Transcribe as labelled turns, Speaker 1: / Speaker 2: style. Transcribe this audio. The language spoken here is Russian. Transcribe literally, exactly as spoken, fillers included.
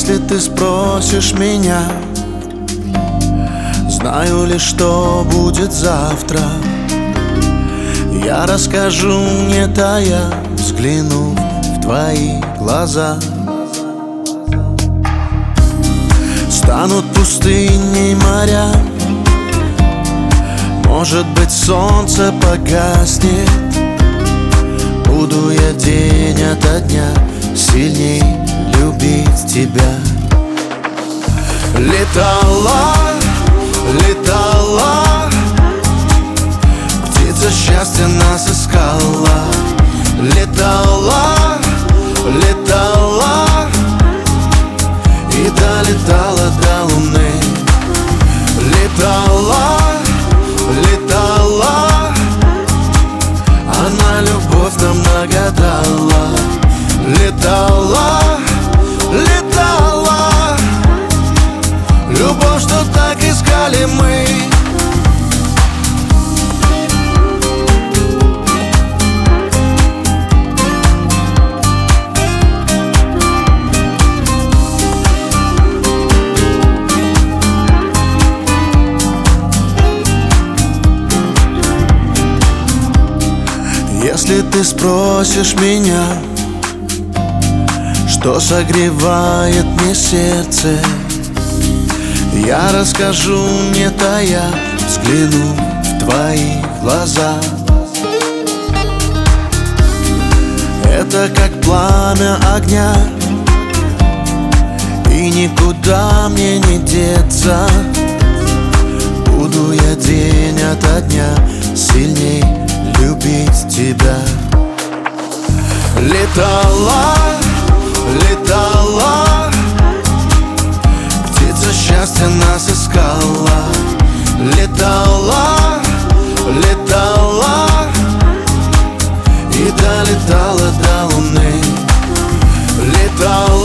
Speaker 1: Если ты спросишь меня, знаю ли, что будет завтра, я расскажу, не тая, взглянув в твои глаза. Станут пустыней моря, может быть, солнце погаснет. Буду я день ото дня сильней любить тебя. Летала, летала, птица счастья нас искала. Летала, летала и долетала до луны. Летала, летала, она любовь нам нагадала. Летала, летала, любовь, что так искали мы. Если ты спросишь меня, что согревает мне сердце, я расскажу, не тая, взгляну в твои глаза. Это как пламя огня, и никуда мне не деться. Буду я день ото дня сильней любить тебя. Летала, летала, птица счастья нас искала. Летала, летала и долетала до луны. Летала.